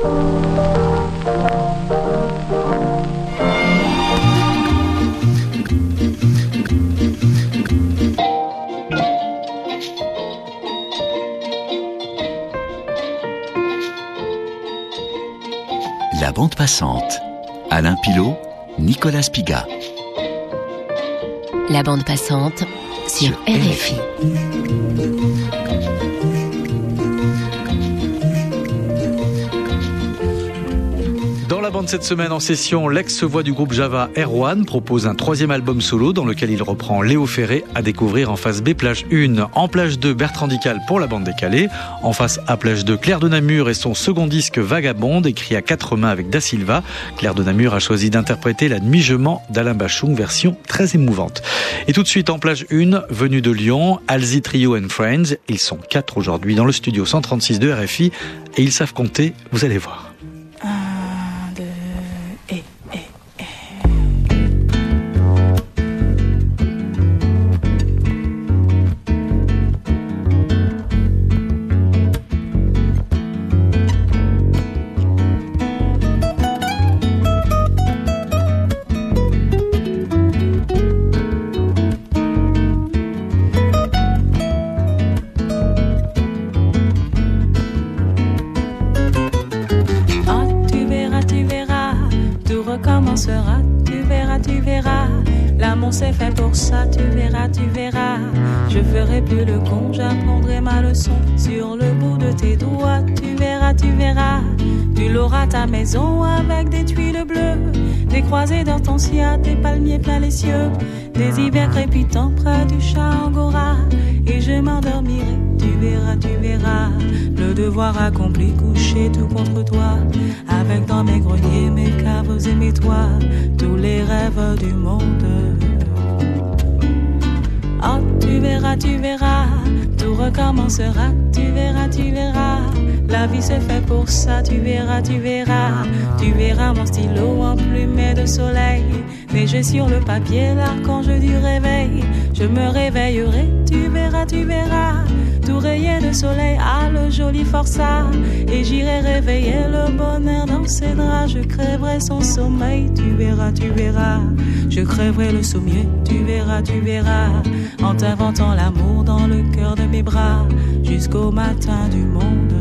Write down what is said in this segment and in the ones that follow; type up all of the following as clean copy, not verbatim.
La bande passante. Alain Pilot, Nicolas Spiga. La bande passante sur RFI. Dans la bande cette semaine en session, l'ex-voix du groupe Java, Erwan, propose un 3e album solo dans lequel il reprend Léo Ferré à découvrir en face B, plage 1. En plage 2, Bertrand Dical pour la bande décalée. En face A, plage 2, Claire de Namur et son second disque Vagabonde, écrit à 4 mains avec Da Silva. Claire de Namur a choisi d'interpréter La Nuit je mens d'Alain Bachung, version très émouvante. Et tout de suite en plage 1, venu de Lyon, Alzi Trio and Friends. Ils sont 4 aujourd'hui dans le studio 136 de RFI et ils savent compter, vous allez voir. L'amour c'est fait pour ça, tu verras. Je ferai plus le con, j'apprendrai ma leçon sur le bout de tes doigts, tu verras. Tu l'auras ta maison avec des tuiles bleues, des croisées d'hortensia, des palmiers plein les cieux, des hivers crépitants près du chat angora, et je m'endormirai, tu verras. Le devoir accompli, couché tout contre toi, avec dans mes greniers, mes caves et mes toits, tous les rêves du monde. Oh, tu verras, tout recommencera, tu verras. La vie c'est fait pour ça, tu verras. Tu verras mon stylo emplumé de soleil, neigé sur le papier, l'archange du réveil. Je me réveillerai, tu verras. Tout rayé de soleil, le joli forçat, et j'irai réveiller le bonheur dans ses draps. Je crèverai son sommeil, tu verras. Je crèverai le sommier, tu verras. En t'inventant l'amour dans le cœur de mes bras, jusqu'au matin du monde.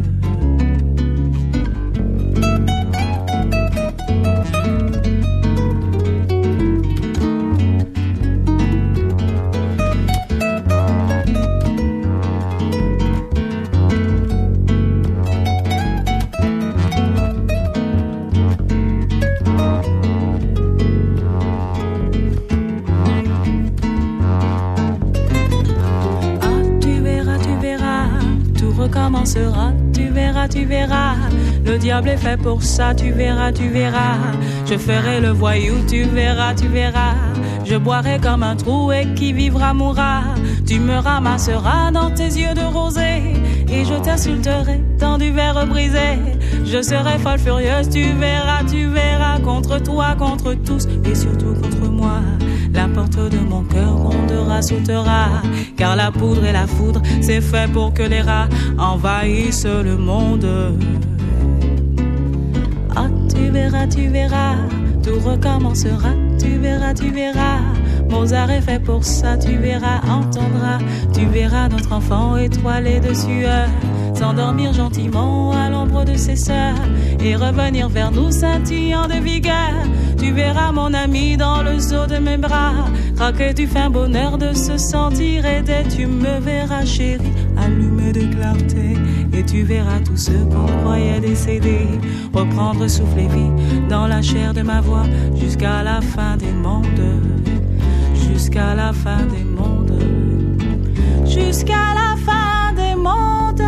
Tu verras, le diable est fait pour ça, tu verras. Je ferai le voyou, tu verras. Je boirai comme un trou et qui vivra mourra. Tu me ramasseras dans tes yeux de rosée, et je t'insulterai dans du verre brisé. Je serai folle furieuse, tu verras, contre toi, contre tous, et surtout contre moi. La porte de mon cœur grondera, sautera, car la poudre et la foudre, c'est fait pour que les rats envahissent le monde. Ah, tu verras, tout recommencera, tu verras. Mozart est fait pour ça, tu verras, entendras. Tu verras notre enfant étoilé de sueur s'endormir gentiment à l'ombre de ses sœurs et revenir vers nous scintillant de vigueur. Tu verras mon ami dans le zoo de mes bras craquer du fin bonheur de se sentir aidé. Tu me verras chérie allumé de clarté, et tu verras tous ceux qu'on croyait décédés reprendre souffle et vie dans la chair de ma voix jusqu'à la fin des mondes. Jusqu'à la fin des mondes, jusqu'à la fin des mondes.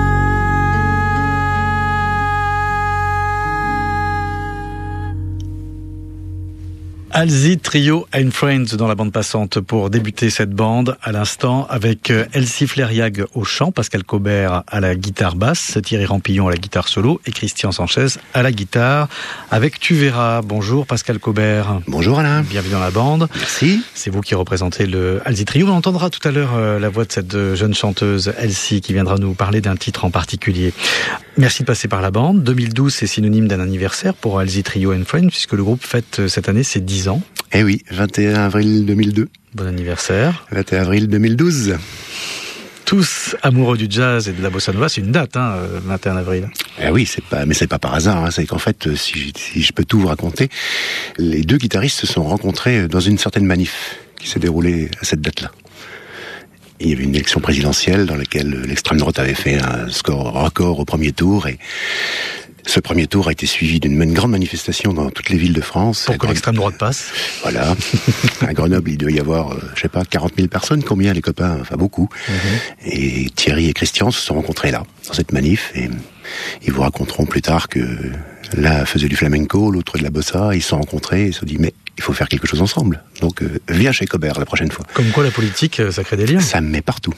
Halsey Trio and Friends dans la bande passante pour débuter cette bande à l'instant avec Elsie Fleriag au chant, Pascal Caubert à la guitare basse, Thierry Rampillon à la guitare solo et Christian Sanchez à la guitare avec Tu verras. Bonjour Pascal Caubert. Bonjour Alain. Bienvenue dans la bande. Merci. C'est vous qui représentez le Halsey Trio. On entendra tout à l'heure la voix de cette jeune chanteuse Elsie qui viendra nous parler d'un titre en particulier. Merci de passer par la bande. 2012 c'est synonyme d'un anniversaire pour Halsey Trio and Friends puisque le groupe fête cette année ses 10 ans. Eh oui, 21 avril 2002. Bon anniversaire. 21 avril 2012. Tous amoureux du jazz et de la bossa nova, c'est une date, 21 avril. Eh oui, c'est pas par hasard. C'est qu'en fait, si je peux tout vous raconter, les deux guitaristes se sont rencontrés dans une certaine manif qui s'est déroulée à cette date-là. Il y avait une élection présidentielle dans laquelle l'extrême droite avait fait un score record au premier tour et ce premier tour a été suivi d'une grande manifestation dans toutes les villes de France. Pour que l'extrême droite passe. Voilà. À Grenoble, il devait y avoir, 40 000 personnes. Combien, les copains? Enfin, beaucoup. Et Thierry et Christian se sont rencontrés là, dans cette manif. Et ils vous raconteront plus tard que l'un faisait du flamenco, l'autre de la bossa. Ils se sont rencontrés et se sont dit, mais il faut faire quelque chose ensemble. Donc, viens chez Caubert la prochaine fois. Comme quoi la politique, ça crée des liens. Ça me met partout.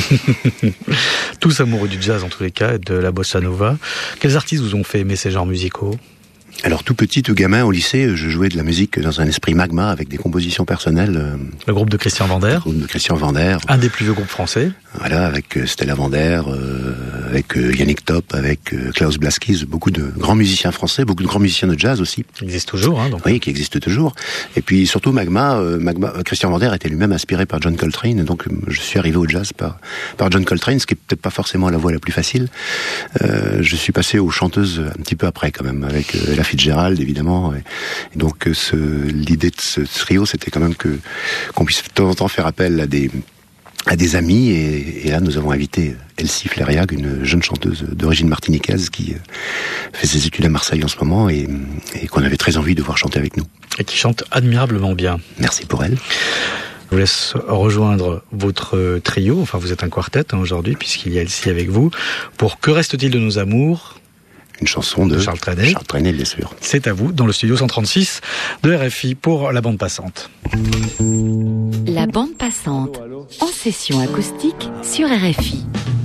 Tous amoureux du jazz en tous les cas, et de la bossa nova. Quels artistes vous ont fait aimer ces genres musicaux ? Alors tout petit, tout gamin, au lycée, je jouais de la musique dans un esprit magma avec des compositions personnelles. Le groupe de Christian Vander. Le groupe de Christian Vander. Un des plus vieux groupes français. Voilà, avec Stella Vander, avec Yannick Top, avec Klaus Blaskis, beaucoup de grands musiciens français, beaucoup de grands musiciens de jazz aussi. Qui existent toujours, donc. Oui, qui existent toujours. Et puis surtout Magma, Christian Vander était lui-même inspiré par John Coltrane, donc je suis arrivé au jazz par John Coltrane, ce qui est peut-être pas forcément la voie la plus facile. Je suis passé aux chanteuses un petit peu après quand même, avec Ella Fitzgerald évidemment. Et donc l'idée de ce trio, c'était quand même qu'on puisse de temps en temps faire appel à des amis, et là nous avons invité Elsie Fleriag, une jeune chanteuse d'origine martiniquaise qui fait ses études à Marseille en ce moment et qu'on avait très envie de voir chanter avec nous. Et qui chante admirablement bien. Merci pour elle. Je vous laisse rejoindre votre trio, enfin vous êtes un quartet aujourd'hui puisqu'il y a Elsie avec vous, pour Que reste-t-il de nos amours ? Une chanson de Charles Trenet. Charles Trenet, bien sûr. C'est à vous, dans le studio 136 de RFI pour la bande passante. La bande passante, en session acoustique sur RFI.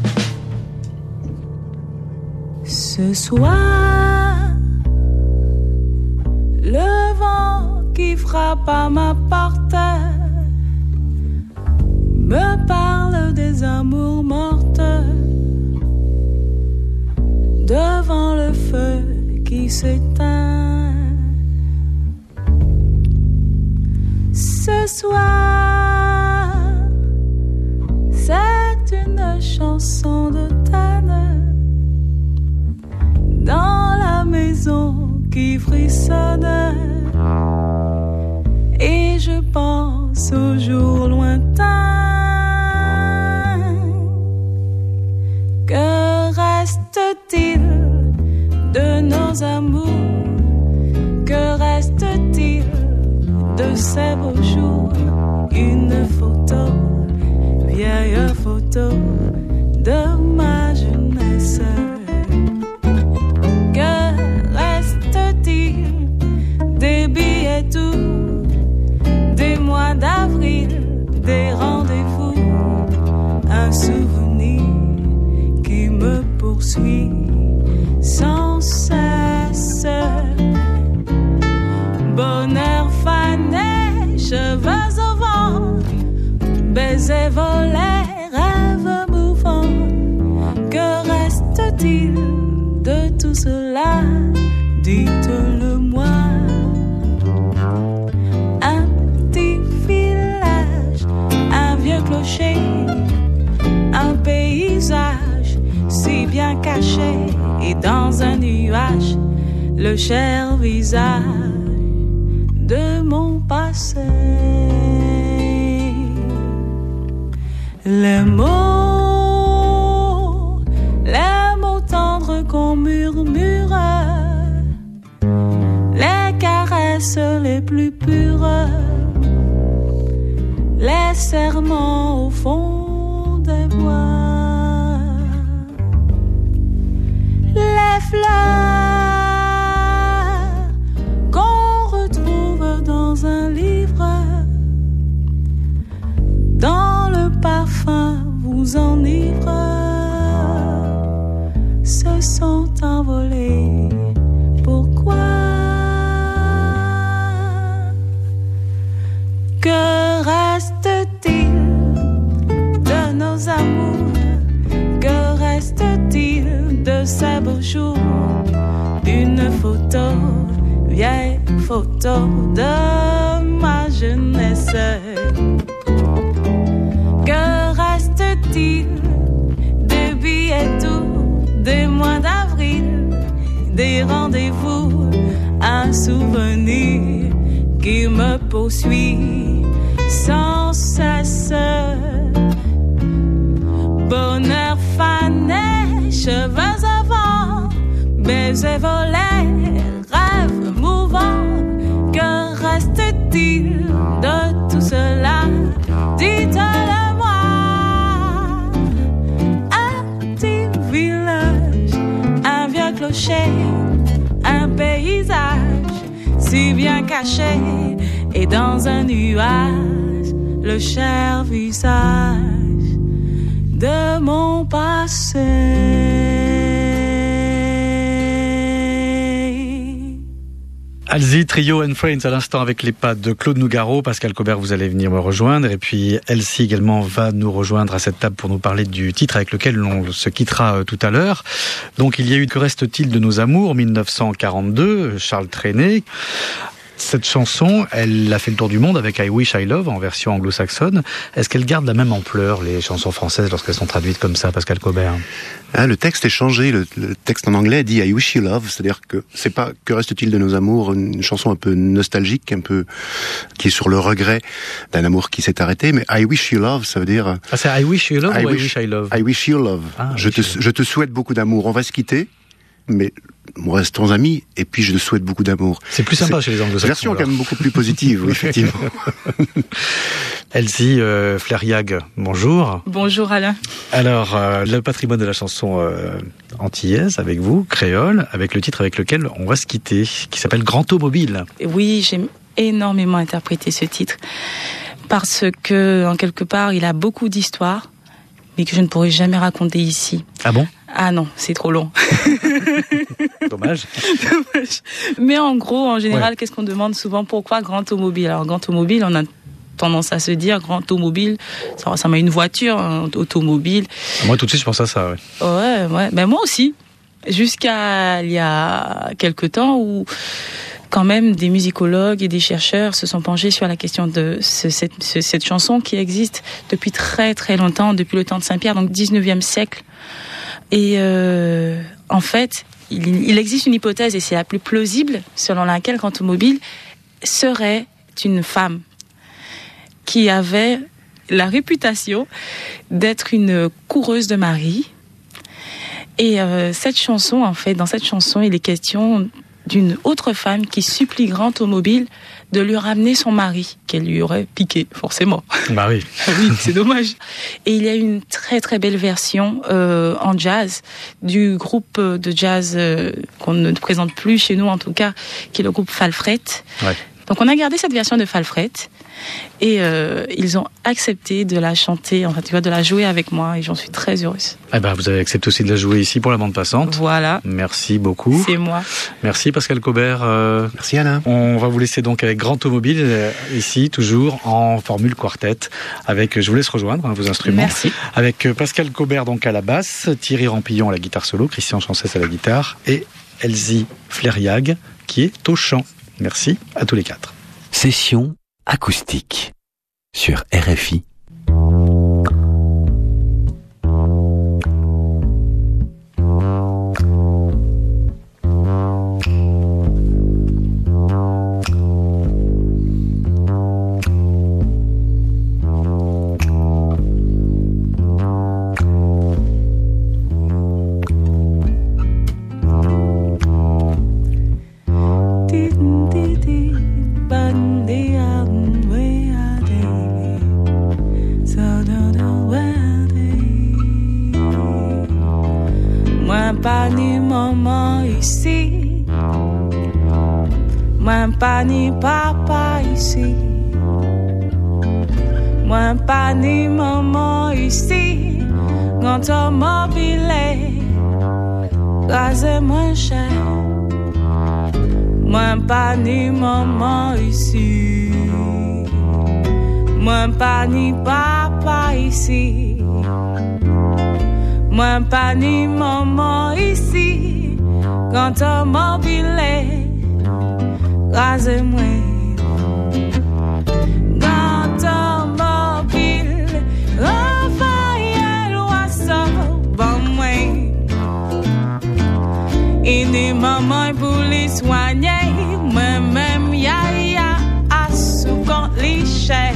Ce soir, le vent qui frappe à ma porte me parle des amours mortes. Devant le feu qui s'éteint, ce soir, c'est une chanson d'automne dans la maison qui frissonne, et je pense aux jours lointains. Que reste-t-il de nos amours? Que reste-t-il de ces beaux jours? Une photo, vieille photo de ma jeunesse. Que reste-t-il des billets tout, des mois d'avril, des rendez-vous? Un souvenir qui me poursuit sans cesse. Bonheur fané, cheveux au vent, baisers volés, rêves mouvants. Que reste-t-il de tout cela? Dites-le-moi. Un petit village, un vieux clocher, un paysage si bien caché, et dans un nuage, le cher visage de mon passé. Les mots tendres qu'on murmure, les caresses les plus pures, les serments au fond des bois, les fleurs qu'on retrouve dans un nous enivrent se sont envolés. Pourquoi? Que reste-t-il de nos amours? Que reste-t-il de ces beaux jours? Une photo, vieille photo de ma jeunesse. Que reste-t-il des billets doux, des mois d'avril, des rendez-vous, un souvenir qui me poursuit sans cesse. Bonheur fané, cheveux avant, baisers volés, rêves mouvants. Que reste-t-il de tout cela? Dites-le-moi. Un petit village, un vieux clocher, un paysage si bien caché, et dans un nuage, le cher visage de mon passé. Halsey, Trio and Friends à l'instant avec les pas de Claude Nougaro. Pascal Caubert, vous allez venir me rejoindre. Et puis Elsie également va nous rejoindre à cette table pour nous parler du titre avec lequel on se quittera tout à l'heure. Donc il y a eu Que reste-t-il de nos amours, 1942, Charles Trenet. Cette chanson, elle a fait le tour du monde avec I Wish I Love en version anglo-saxonne. Est-ce qu'elle garde la même ampleur, les chansons françaises, lorsqu'elles sont traduites comme ça, Pascal Caubert? Le texte est changé. Le texte en anglais dit I Wish You Love, c'est-à-dire que c'est pas Que reste-t-il de nos amours, une chanson un peu nostalgique, un peu qui est sur le regret d'un amour qui s'est arrêté, mais I Wish You Love, ça veut dire. Ah, c'est I Wish You Love ou I Wish I Love? I Wish You Love. Ah, je te souhaite beaucoup d'amour. On va se quitter, mais restons amis, et puis je te souhaite beaucoup d'amour. C'est plus sympa chez les anglo-saxons. Version quand même beaucoup plus positive, oui, effectivement. Elsie Fleriag, bonjour. Bonjour Alain. Alors, le patrimoine de la chanson antillaise avec vous, créole, avec le titre avec lequel on va se quitter, qui s'appelle Grand Automobile. Oui, j'aime énormément interpréter ce titre, parce que, en quelque part, il a beaucoup d'histoires, mais que je ne pourrais jamais raconter ici. Ah bon? Ah non, c'est trop long. Dommage. Mais en gros, en général, Qu'est-ce qu'on demande souvent? Pourquoi Grand Automobile? Alors, Grand Automobile, on a tendance à se dire Grand Automobile, ça ressemble à une voiture, un automobile. Moi, tout de suite, je pense à ça, oui. Ouais. Ben, moi aussi. Jusqu'à il y a quelque temps où, quand même, des musicologues et des chercheurs se sont penchés sur la question de cette chanson qui existe depuis très très longtemps, depuis le temps de Saint-Pierre, donc 19e siècle. Et en fait, il existe une hypothèse, et c'est la plus plausible, selon laquelle Grand Automobile serait une femme qui avait la réputation d'être une coureuse de mari. Et cette chanson, en fait, dans cette chanson, il est question d'une autre femme qui supplie Grand Automobile de lui ramener son mari, qu'elle lui aurait piqué, forcément. Bah oui. Oui, c'est dommage. Et il y a une très très belle version en jazz du groupe de jazz qu'on ne présente plus chez nous en tout cas, qui est le groupe Falfret. Ouais. Donc on a gardé cette version de Falfret et ils ont accepté de la chanter, enfin tu vois, de la jouer avec moi, et j'en suis très heureuse. Eh ben, vous avez accepté aussi de la jouer ici pour la bande passante. Voilà. Merci beaucoup. C'est moi. Merci Pascal Caubert. Merci Alain. On va vous laisser donc avec Grand Automobile, ici, toujours en formule quartet, avec, je vous laisse rejoindre vos instruments. Merci. Avec Pascal Caubert donc à la basse, Thierry Rampillon à la guitare solo, Christian Chancès à la guitare, et Elsie Fleriag qui est au chant. Merci à tous les quatre. Session acoustique sur RFI. Pas ni maman ici, moi pas ni papa ici, moi pas ni maman ici, automobile, gaz est moins cher. Moi pas ni maman ici, moi pas ni papa ici, moi pas ni maman ici. Quand automobile, gaz est moins. Ini maman pour les soigner, moi-même yaya à sous-compte liché.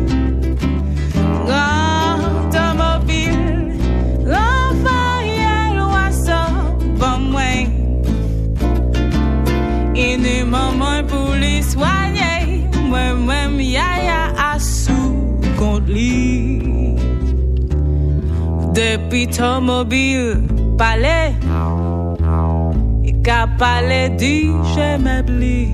Automobile, Raphaël l'oiseau, bon moi. Ini maman pour les soigner, moi-même yaya à sous-compte liché. Depuis automobile, palais. Qu'a parlé du je m'oublie,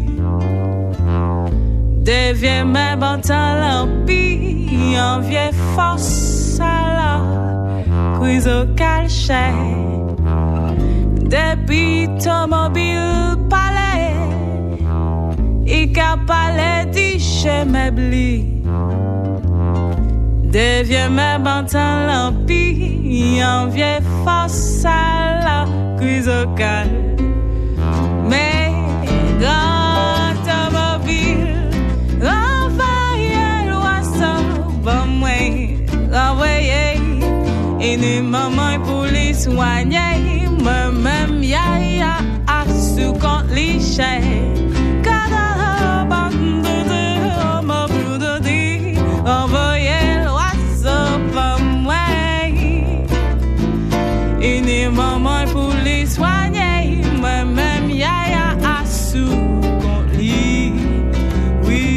devient même bon temps l'empire, en vieille force à la cuise au calchet. Depuis automobile palais, il qu'a parlé du je m'oublie, devient même bon temps l'empire, en vieille force à la cuise au calchet. Mais automobile, Raphaël l'oiseau, bon moi, envoyé, et nous maman pour les soigner, moi-même yaya à sous-compte liché. Envoyé l'oiseau, bon moi, et nous maman pour les soigner, moi-même yaya à sous-compte lit. Oui.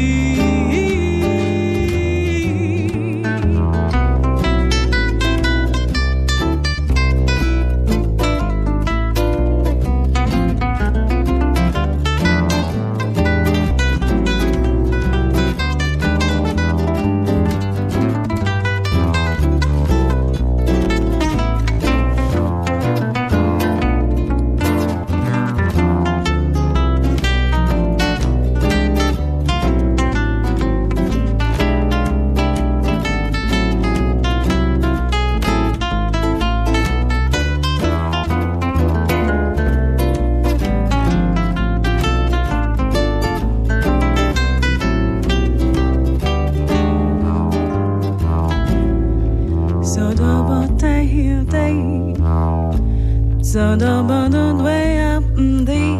So the bottom way up the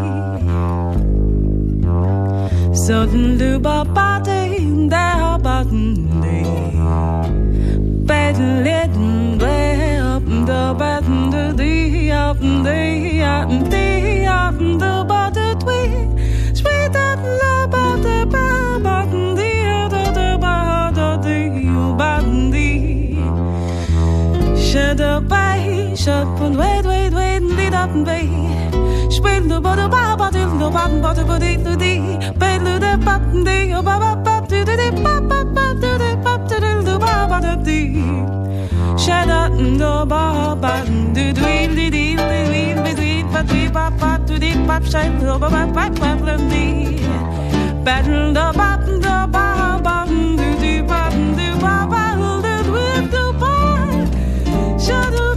so the bottom there bottom the better let way up the bottom the up the up the up the bottom way straight up the bottom the bottom the shut up by shut wait lead up and bay spill the bottom bottom the bottom bottom the bed the bottom the bottom to the bottom to the bottom to the bottom the shut up the bottom the between but we pop to the pop shine the bottom the battle the bottom to the bottom the bottom the with the bar shut up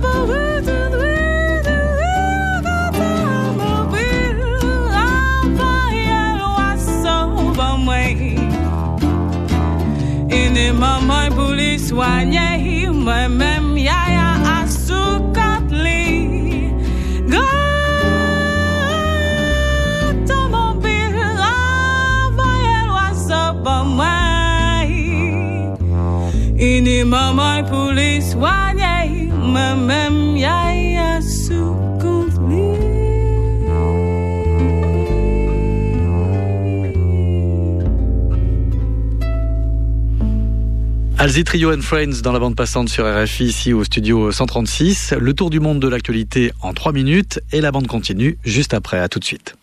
maman pour les soigner, moi-même yaya à sous-compte lit. Automobile, envoyez l'oiseau pour moi. Une maman pour les soigner, moi-même yaya à sous-compte lit. Halsey Trio and Friends dans la bande passante sur RFI, ici au studio 136. Le tour du monde de l'actualité en 3 minutes et la bande continue juste après. À tout de suite.